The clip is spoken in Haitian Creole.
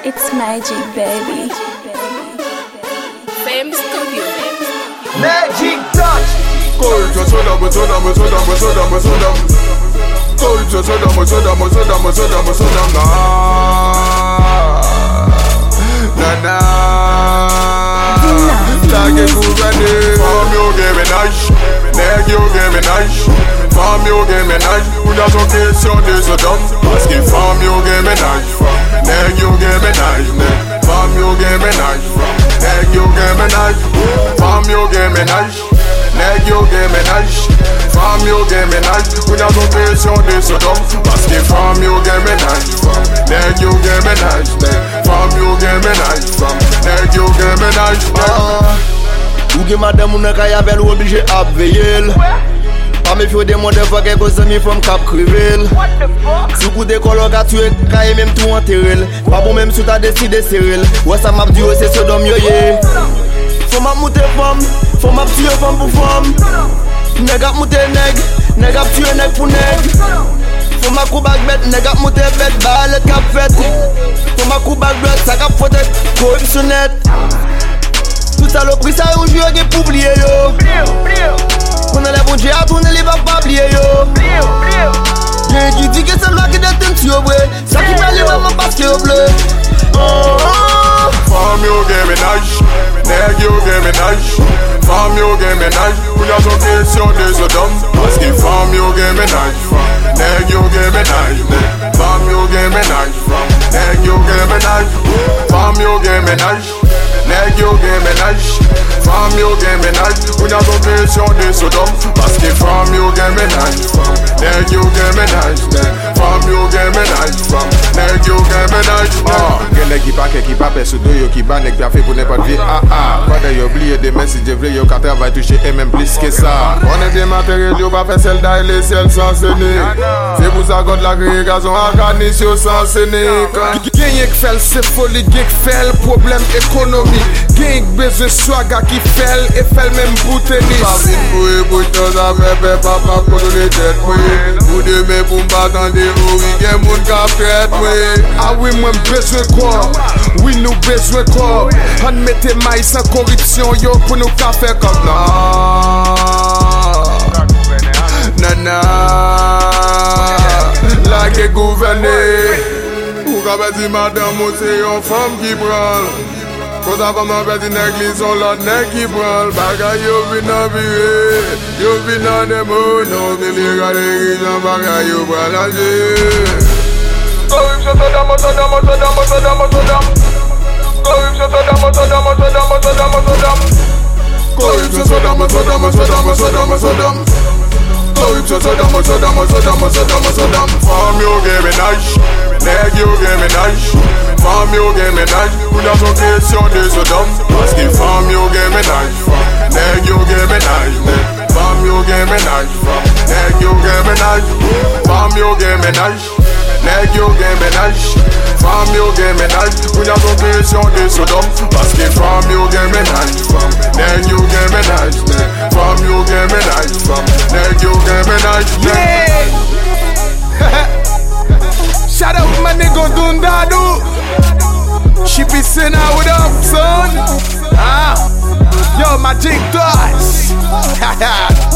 It's magic, baby. Fame Studio. Magic touch. Corruption, sodam. Corruption, sodam. Like a gouverner. Femme yo game nice, nèg yo game nice. Femme yo game nice. Ou dans son question de Sodom. Parce que femme yo game nice, nèg yo game nice. Femme yo game nice, nèg yo game nice. Femme yo game nice, nèg yo game nice. Femme yo game nice. Ou dans son question de Sodom. Parce que femme yo game nice, nèg yo game nice. Femme yo game nice, nèg yo game nice. Ou gen madame ou nan kaya vel ou oblige ap veyel. Pa me fyo de monde fwa ke koze mi from kap krivel. Sou kou de kolon ka tue kaye menm tou anterel. Pa bon menm sou ta deside serel. Wè sa map diyo se Sodom yo ye. Fò map moute fòm, fò map tue fòm pou fòm. Neg ap moute neg ap tue neg pou neg. Fò ma kou bag bet, neg ap moute bet, balet kap fet. Fò ma kou bag bet, sa kap fote, korupsyonet. Tout salopri sa yon jyo ge pou bliye yo. Kone le bon dje a tourne li bak pa bliye yo. Gen ki di ke se lwa ki deten ti yo bre. Sa ki pe li maman paske yo ble. Femme yo game nice, nèg yo game nice. Femme yo game nice. Ou dans son question de Sodom. Parce que femme yo game nice, nèg yo game nice. Femme yo game nice, nèg yo game nice. Femme yo game nice, nèg yo game nice. Femme yo game nice. Ou dans son question de Sodom. Parce que femme yo game nice, nèg yo game nice. Femme yo game nice, nèg yo game nice. Gen nèg ki pa pe sou do yo ki ba nèg pi a fe pou n'importe vie. Pas de yo oublié demain si Dieu veut yo ka travail toucher et même plus que ça. On est des matériels yo pas fait celle d'ail les ciels sans scénique. C'est pour ça God la création organisation sans scénique. Gen yek fel se folie, gen fel problème économique. Gen besoin swaga qui fel et fel même pour tennis. Pas vite pour écouter ça fait papa pour les têtes moi. Pour demain pour m'attendre oui gen moun ka fête moi. Ah oui moi besoin quoi? Oui nous besoin quoi? On mette maïs sans corruption yo pour nous ka faire comme Nana, la ke gouverner. Ou ka pe di madame ou se yon femme ki pral. Cause a femme pe di nèg li son lot nèg ki pral. Bagay yo vin an vire, yo vin an demo. Non se li gade rijan bagay yo pral anje. Corruption Sodom. Corruption Sodom. Corruption Sodom. Femme yo game nice, nèg yo game nice. Femme yo game nice. Ou dans son question de Sodom. Parce que femme yo game nice, nèg yo game nice. Femme yo game nice, nèg yo game nice. Femme yo game nice, nèg yo game nice. Femme yo game nice. Ou dans son question de Sodom. Parce que femme yo game nice, nèg yo game nice. Femme yo game nice, nèg yo game nice. yeah. Shout out my nigga Dundadu. She be sitting out with up son. Yo Magic Touch.